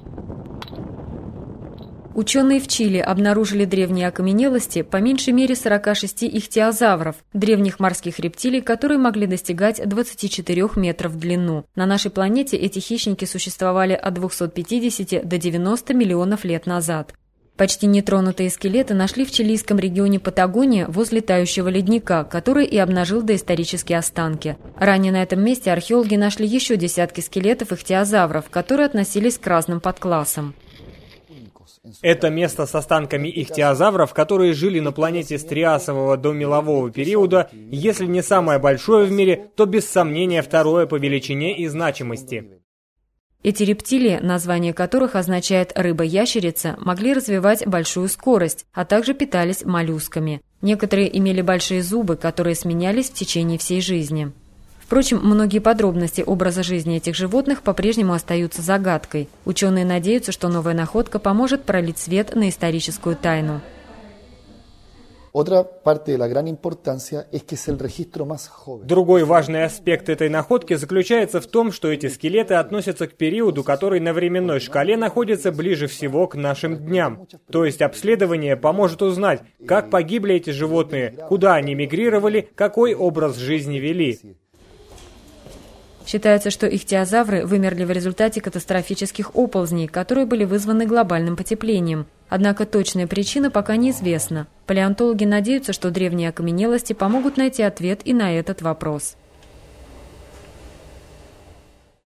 Ученые в Чили обнаружили древние окаменелости по меньшей мере 46 ихтиозавров, древних морских рептилий, которые могли достигать 24 метров в длину. На нашей планете эти хищники существовали от 250 до 90 миллионов лет назад. Почти нетронутые скелеты нашли в чилийском регионе Патагония возле тающего ледника, который и обнажил доисторические останки. Ранее на этом месте археологи нашли еще десятки скелетов ихтиозавров, которые относились к разным подклассам. Это место с останками ихтиозавров, которые жили на планете с триасового до мелового периода, если не самое большое в мире, то без сомнения второе по величине и значимости. Эти рептилии, название которых означает «рыба-ящерица», могли развивать большую скорость, а также питались моллюсками. Некоторые имели большие зубы, которые сменялись в течение всей жизни. Впрочем, многие подробности образа жизни этих животных по-прежнему остаются загадкой. Ученые надеются, что новая находка поможет пролить свет на историческую тайну. Другой важный аспект этой находки заключается в том, что эти скелеты относятся к периоду, который на временной шкале находится ближе всего к нашим дням. То есть обследование поможет узнать, как погибли эти животные, куда они мигрировали, какой образ жизни вели. Считается, что ихтиозавры вымерли в результате катастрофических оползней, которые были вызваны глобальным потеплением. Однако точная причина пока неизвестна. Палеонтологи надеются, что древние окаменелости помогут найти ответ и на этот вопрос.